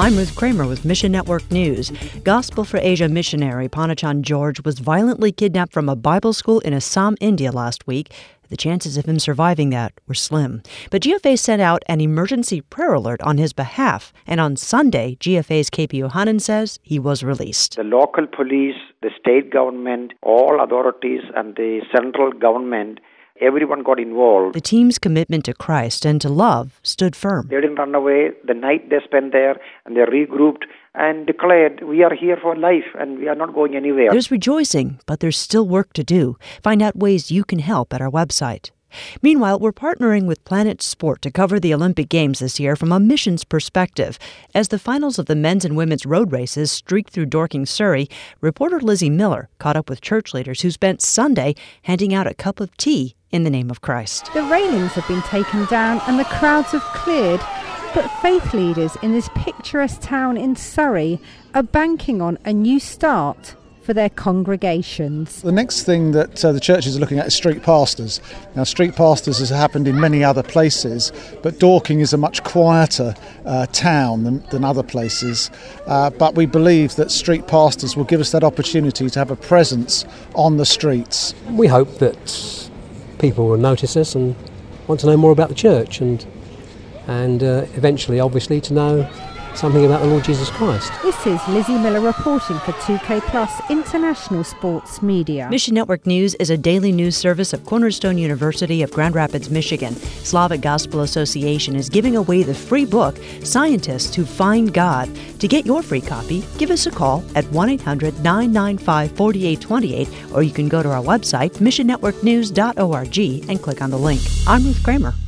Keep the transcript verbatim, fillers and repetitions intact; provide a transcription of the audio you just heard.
I'm Ruth Kramer with Mission Network News. Gospel for Asia missionary Panachan George was violently kidnapped from a Bible school in Assam, India last week. The chances of him surviving that were slim. But G F A sent out an emergency prayer alert on his behalf. And on Sunday, G F A's K P Yohanan says he was released. The local police, the state government, all authorities and the central government, everyone got involved. The team's commitment to Christ and to love stood firm. They didn't run away. The night they spent there and they regrouped and declared, we are here for life and we are not going anywhere. There's rejoicing, but there's still work to do. Find out ways you can help at our website. Meanwhile, we're partnering with Planet Sport to cover the Olympic Games this year from a missions perspective. As the finals of the men's and women's road races streak through Dorking, Surrey, reporter Lizzie Miller caught up with church leaders who spent Sunday handing out a cup of tea in the name of Christ. The railings have been taken down and the crowds have cleared, but faith leaders in this picturesque town in Surrey are banking on a new start for their congregations. The next thing that uh, the churches are looking at is street pastors. Now, street pastors has happened in many other places, but Dorking is a much quieter uh, town than, than other places. Uh, but we believe that street pastors will give us that opportunity to have a presence on the streets. We hope that people will notice us and want to know more about the church and, and uh, eventually, obviously, to know something about the Lord Jesus Christ. This is Lizzie Miller reporting for two K Plus International Sports Media. Mission Network News is a daily news service of Cornerstone University of Grand Rapids, Michigan. Slavic Gospel Association is giving away the free book, Scientists Who Find God. To get your free copy, give us a call at one eight hundred nine nine five four eight two eight, or you can go to our website, mission network news dot org, and click on the link. I'm Ruth Kramer.